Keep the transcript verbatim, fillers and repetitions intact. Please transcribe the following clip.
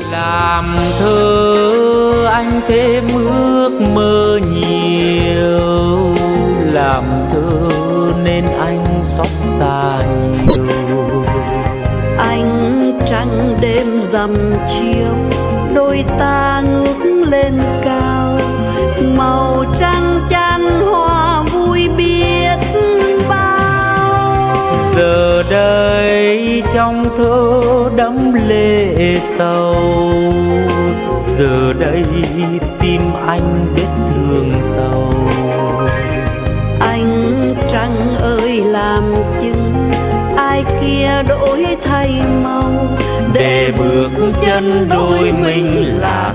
Làm thơ anh thêm ước mơ nhiều, làm thơ nên anh xót xa nhiều. Anh trăng đêm rằm chiều, đôi ta ngước lên cao, màu trăng chan hoa vui biết bao. Giờ đây trong thơ đẫm lệ sầu, giờ đây tim anh vết thương sầu. Anh trăng ơi làm chứng, ai kia đổi thay màu, để bước chân đôi mình là